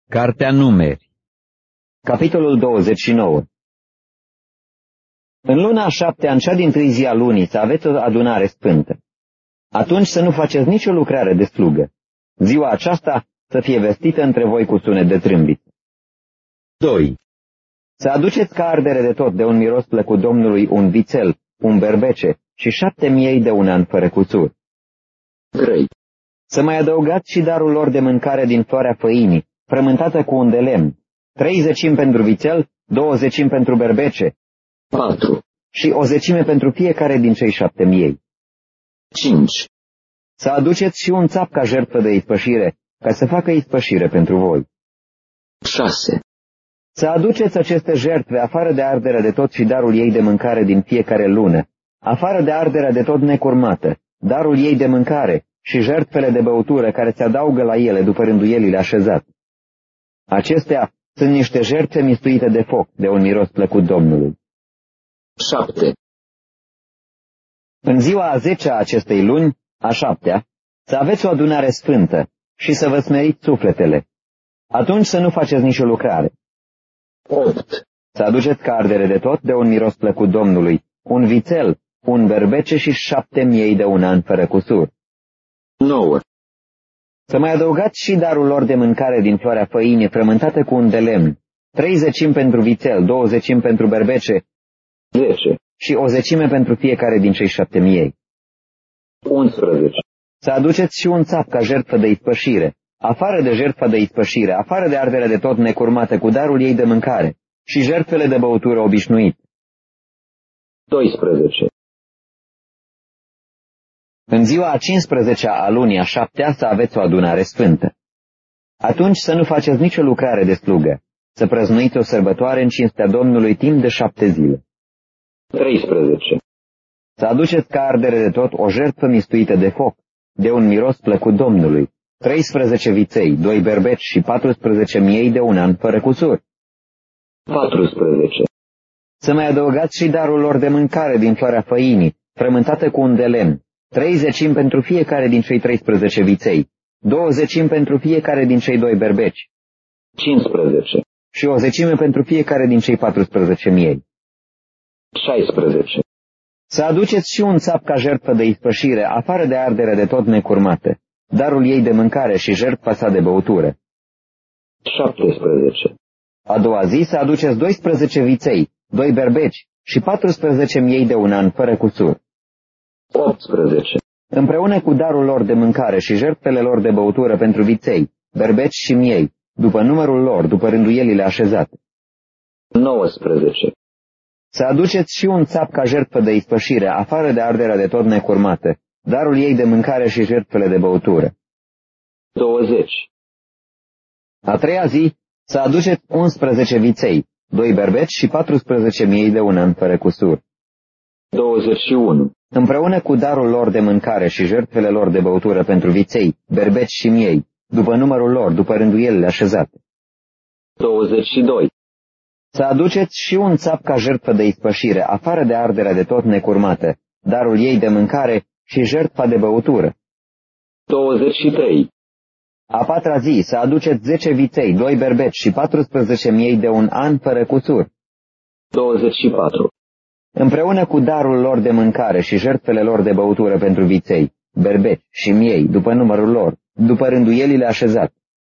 Cartea Numeri, Capitolul 29. În luna a 7-a, în cea dintâi zi a lunii, să aveți o adunare sfântă. Atunci să nu faceți nicio lucrare de slugă. Ziua aceasta să fie vestită între voi cu sunet de trâmbiță. 2. Să aduceți ca ardere de tot de un miros plăcut Domnului un vițel, un berbece și 7 miei de un an fără cusur. 3. Să mai adăugați și darul lor de mâncare din floarea făinii, frământată cu un de lemn, 3 zecimi pentru vițel, 2 zecimi pentru berbece, 4. Și o zecime pentru fiecare din cei 7 miei. 5. Să aduceți și un țap ca jertfă de ispășire, ca să facă ispășire pentru voi. 6. Să aduceți aceste jertfe afară de arderea de tot și darul ei de mâncare din fiecare lună, afară de arderea de tot necurmată, darul ei de mâncare și jertfele de băutură care se adaugă la ele după rânduielile așezate. Acestea sunt niște jertfe mistuite de foc, de un miros plăcut Domnului. 7. În ziua a 10-a acestei luni, a 7-a, să aveți o adunare sfântă și să vă smeriți sufletele. Atunci să nu faceți nicio lucrare. 8. Să aduceți ca ardere de tot de un miros plăcut Domnului, un vițel, un berbece și 7 miei de un an fără cusur. 9. Să mai adăugați și darul lor de mâncare din floarea făinii frământată cu un de lemn, 3 zecimi pentru vițel, 2 zecimi pentru berbece, 10 și o zecime pentru fiecare din cei 7 miei. 11. Să aduceți și un țap ca jertfă de ispășire, afară de jertfa de ispășire, afară de arderea de tot necurmată cu darul ei de mâncare și jertfele de băutură obișnuite. 12. În ziua a 15-a a lunii a 7-a să aveți o adunare sfântă. Atunci să nu faceți nicio lucrare de slugă, să prăznuiți o sărbătoare în cinstea Domnului timp de 7 zile. 13. Să aduceți ca ardere de tot o jertfă mistuită de foc, de un miros plăcut Domnului, 13 viței, 2 berbeci și 14 miei de un an fără cusur. 14. Să mai adăugați și darul lor de mâncare din floarea făinii, frământată cu un de lemn, 3 zecimi pentru fiecare din cei 13 viței, 2 zecimi pentru fiecare din cei 2 berbeci, 15 și o zecime pentru fiecare din cei 14 miei. 16. Să aduceți și un țap ca jertfă de ispășire, afară de arderea de tot necurmată, darul ei de mâncare și jertfa sa de băutură. 17. A doua zi să aduceți 12 viței, 2 berbeci și 14 miei de un an fără cusur. 18. Împreună cu darul lor de mâncare și jertfele lor de băutură pentru viței, berbeci și miei, după numărul lor, după rânduielile așezate. 19. Să aduceți și un țap ca jertfă de ispășire, afară de arderea de tot necurmată, darul ei de mâncare și jertfele de băutură. 20. A treia zi să aduceți 11 viței, 2 berbeci și 14 miei de un an fără cusur. 21. Împreună cu darul lor de mâncare și jertfele lor de băutură pentru viței, berbeci și miei, după numărul lor, după rânduielile așezate. 22. Să aduceți și un țap ca jertfă de ispășire, afară de arderea de tot necurmată, darul ei de mâncare și jertfa de băutură. 23. A patra zi să aduceți 10 viței, 2 berbeci și 14 miei de un an fără cusur. 24. Împreună cu darul lor de mâncare și jertfele lor de băutură pentru viței, berbeci și miei, după numărul lor, după rânduielile așezate.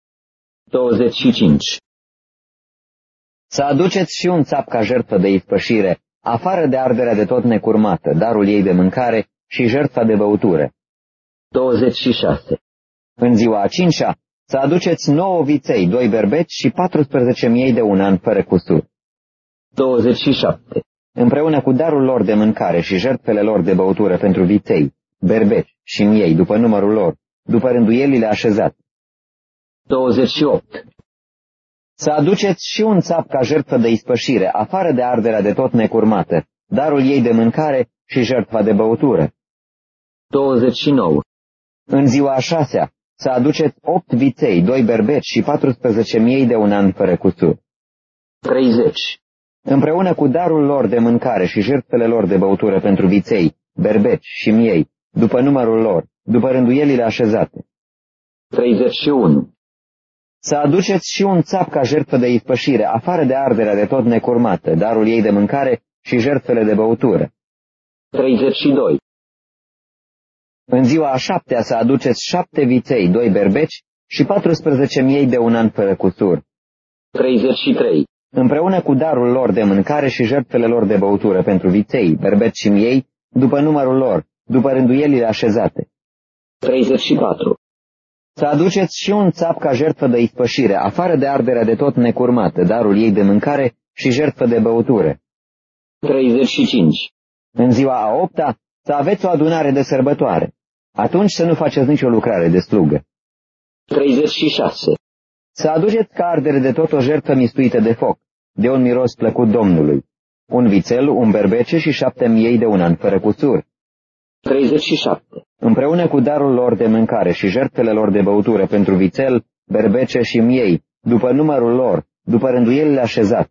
25. Să aduceți și un țap ca jertfă de ispășire, afară de arderea de tot necurmată, darul ei de mâncare și jertfa de băutură. 26. În ziua a 5-a să aduceți 9 viței, 2 berbeci și 14 miei de un an fără cusur. 27. Împreună cu darul lor de mâncare și jertfele lor de băutură pentru viței, berbeci și miei, după numărul lor, după rânduielile așezate. 28. Să aduceți și un țap ca jertfă de ispășire, afară de arderea de tot necurmată, darul ei de mâncare și jertfa de băutură. 29. În ziua a 6-a să aduceți 8 viței, 2 berbeci și 14 miei de un an fără cusur. 30. Împreună cu darul lor de mâncare și jertfele lor de băutură pentru viței, berbeci și miei, după numărul lor, după rânduielile așezate. 31. Să aduceți și un țap ca jertfă de ispășire, afară de arderea de tot necurmată, darul ei de mâncare și jertfele de băutură. 32. În ziua a 7-a să aduceți 7 viței, 2 berbeci și 14 miei de un an fără cusur. 33. Împreună cu darul lor de mâncare și jertfele lor de băutură pentru viței, berbeci și miei, după numărul lor, după rânduielile așezate. 34. Să aduceți și un țap ca jertfă de ispășire, afară de arderea de tot necurmată, darul ei de mâncare și jertfă de băutură. 35. În ziua a 8-a să aveți o adunare de sărbătoare. Atunci să nu faceți nicio lucrare de slugă. 36. Să aduceți ca ardere de tot o jertfă mistuită de foc, de un miros plăcut Domnului, un vițel, un berbece și 7 miei de un an fără cusur. 37. Împreună cu darul lor de mâncare și jertfele lor de băutură pentru vițel, berbece și miei, după numărul lor, după rânduielile așezate.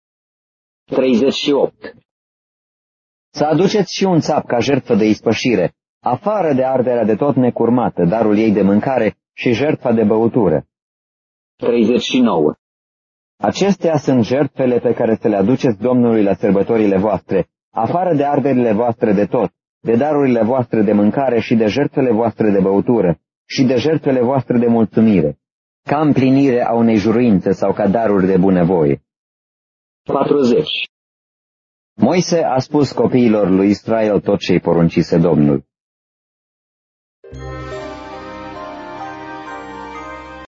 38. Să aduceți și un țap ca jertfă de ispășire, afară de arderea de tot necurmată, darul ei de mâncare și jertfa de băutură. 39. Acestea sunt jertfele pe care să le aduceți Domnului la sărbătorile voastre, afară de arderile voastre de tot, de darurile voastre de mâncare și de jertfele voastre de băutură și de jertfele voastre de mulțumire, ca împlinire a unei juruințe sau ca daruri de bunăvoie. 40. Moise a spus copiilor lui Israel tot ce-i poruncise Domnul.